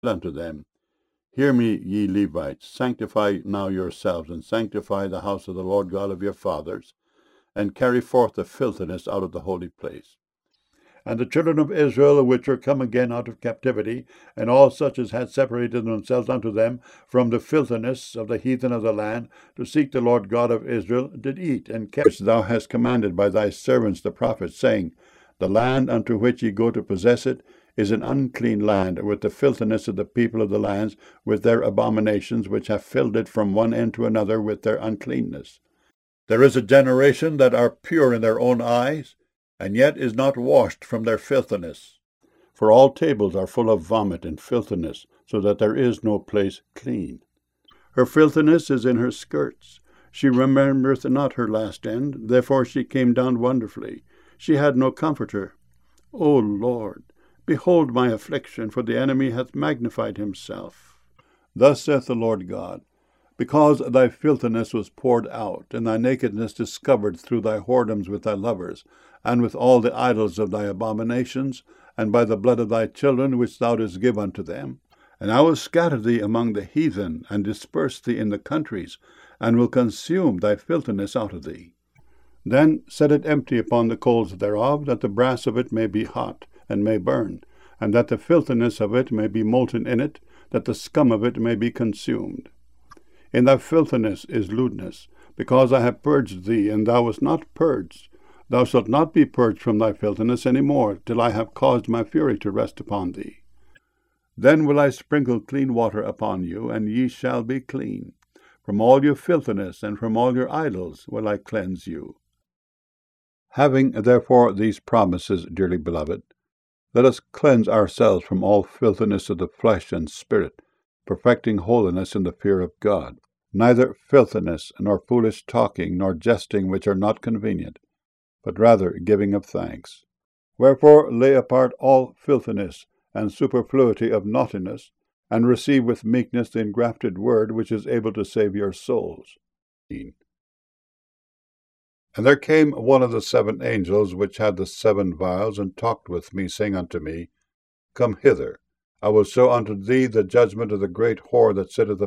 unto them, Hear me, ye Levites, sanctify now yourselves, and sanctify the house of the Lord God of your fathers, and carry forth the filthiness out of the holy place. And the children of Israel, which are come again out of captivity, and all such as had separated themselves unto them from the filthiness of the heathen of the land, to seek the Lord God of Israel, did eat and kept which thou hast commanded by thy servants the prophets, saying, The land unto which ye go to possess it is an unclean land, with the filthiness of the people of the lands, with their abominations, which have filled it from one end to another with their uncleanness. There is a generation that are pure in their own eyes, and yet is not washed from their filthiness. For all tables are full of vomit and filthiness, so that there is no place clean. Her filthiness is in her skirts. She remembereth not her last end, therefore she came down wonderfully. She had no comforter. O Lord, behold my affliction, for the enemy hath magnified himself. Thus saith the Lord God, Because thy filthiness was poured out, and thy nakedness discovered through thy whoredoms with thy lovers, and with all the idols of thy abominations, and by the blood of thy children which thou didst give unto them. And I will scatter thee among the heathen, and disperse thee in the countries, and will consume thy filthiness out of thee. Then set it empty upon the coals thereof, that the brass of it may be hot, and may burn, and that the filthiness of it may be molten in it, that the scum of it may be consumed. In thy filthiness is lewdness, because I have purged thee, and thou wast not purged. Thou shalt not be purged from thy filthiness any more, till I have caused my fury to rest upon thee. Then will I sprinkle clean water upon you, and ye shall be clean. From all your filthiness and from all your idols will I cleanse you. Having therefore these promises, dearly beloved, let us cleanse ourselves from all filthiness of the flesh and spirit, perfecting holiness in the fear of God. Neither filthiness, nor foolish talking, nor jesting, which are not convenient, but rather giving of thanks. Wherefore lay apart all filthiness and superfluity of naughtiness, and receive with meekness the engrafted word, which is able to save your souls. And there came one of the 7 angels which had the 7 vials, and talked with me, saying unto me, Come hither, I will show unto thee the judgment of the great whore that sitteth